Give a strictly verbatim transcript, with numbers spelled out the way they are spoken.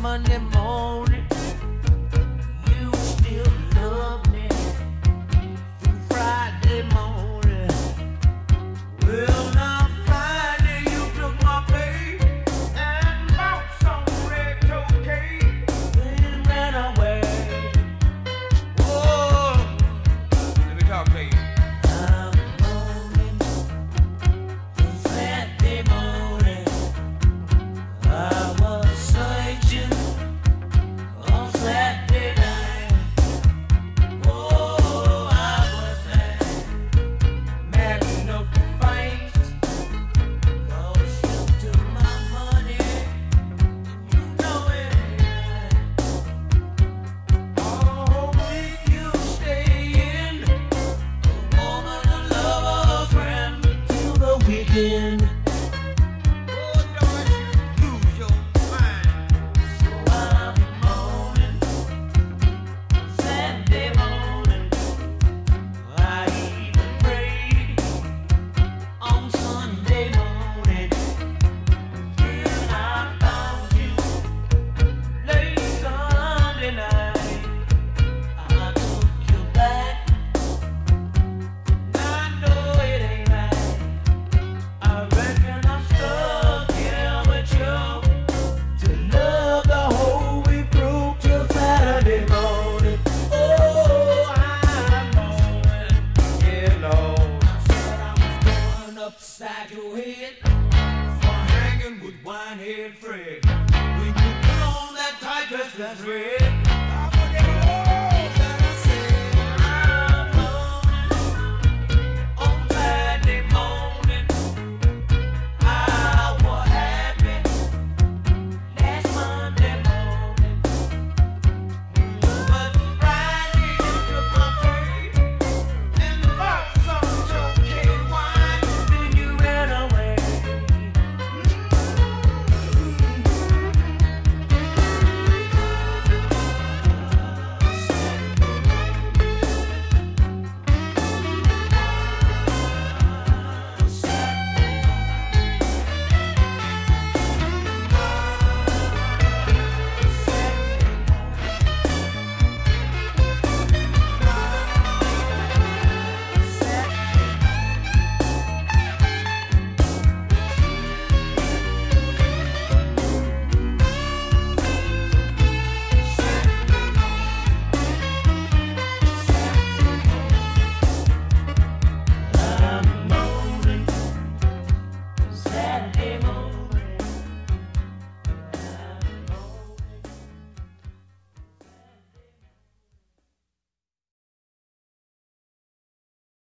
Monday morning, you still love me. Through Friday morning, well now Friday you took my pay and bought some red toe cake, then ran away. Oh, let me talk to you. Upside your head for hanging with Winehead Fred. When you put on that tight dress that's red,